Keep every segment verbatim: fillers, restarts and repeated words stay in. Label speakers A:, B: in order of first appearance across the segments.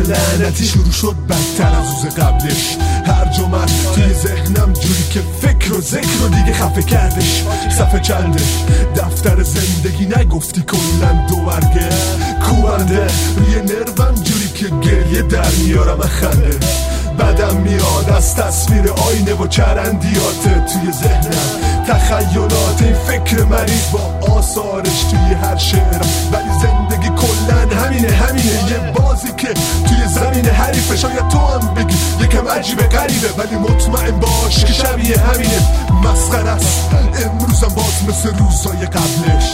A: لعنتی شروع شد بدتر از روز قبلش. هر جمعه توی ذهنم جوری که فکر و ذکر رو دیگه خفه کردش. صفحه چندش دفتر زندگی نگفتی کلن دو برگه کوبنده روی نروم جوری که گریه در میارم خنده. بدم میاد از تصویر آینه و چرندیات توی ذهنم، تخیلات این فکر مریض با آثارش توی هر شعرم. ولی زندگی کلن همینه همینه یه بازی که توی زمین حریفه. شاید تو هم بگی یکم عجیبه غریبه ولی مطمئن باش که شبیه همینه. مسخره است امروزم باز مثل روزای قبلش.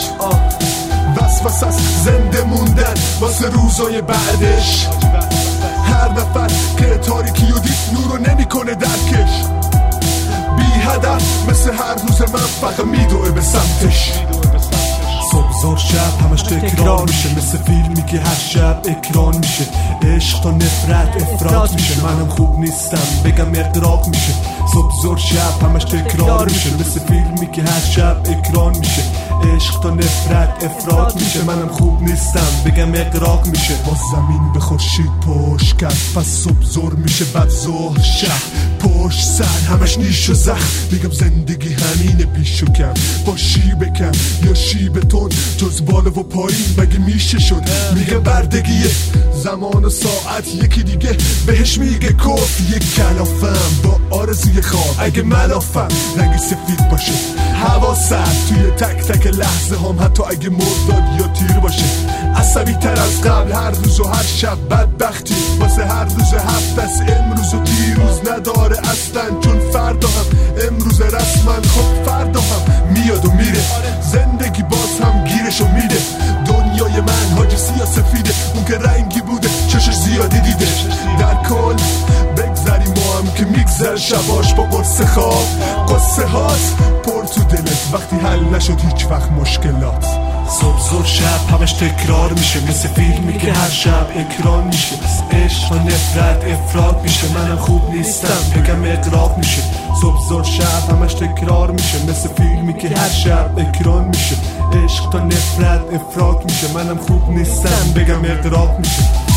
A: وسوسه است زنده موندن واسه روزای بعدش. هر نفر که تاریکی و دید نورو نمی کنه درکش. بی هدف مثل هر روز من فقط میدوه به سمتش. صبح زور شب همش تکرار میشه مثل فیلمی که هر شب اکران میشه. عشق تا نفرت افراد میشه منم خوب نیستم بگم اقراق میشه. صبح زور شب همش تکرار میشه مثل فیلمی که هر شب اکران میشه. عشق تا نفرت افراد میشه منم خوب نیستم بگم اقراق میشه. با زمین به خورشید پشت کرد پس صبح زور میشه بعد ظهر شب پشت سر همش نیش و زخم. میگم زندگی همینه پیش و کم با شیب کم یا شیب تون جز بالا و پایین مگه میشه شد. میگه بردگیه زمان و ساعت یکی دیگه بهش میگه کف. یک کلافم با آرزوی خواب اگه ملافم رنگ سفید باشه هوا سرد توی تک تک لحظه هم حتی اگه مرداد یا تیر باشه. عصبی تر از قبل هر روز و هر شب بدبختی واسه هر روز هفت از امروز و دیروز نداره اصلا چون فردا هم امروز رسما خب فردا هم میاد و میره. زندگی باز هم گیرشو میده. دنیای من حاجی سیاسفیده اون که رنگی بوده چشش زیادی دیده. در کل بگذاریم ما هم که میگذر شباش با قرص خواب. قصه هاست پر تو دلت وقتی حل نشد هیچ وقت مشکلات. صبح زور شب همش تکرار میشه مثل فیلمی که هر شب اکران میشه. عشق تا نفرت افراد میشه منم خوب نیستم بگم اقراق میشه. صبح زور شب همش تکرار میشه مثل فیلمی که هر شب اکران میشه. عشق تا نفرت افراد میشه منم خوب نیستم بگم اقراق میشه.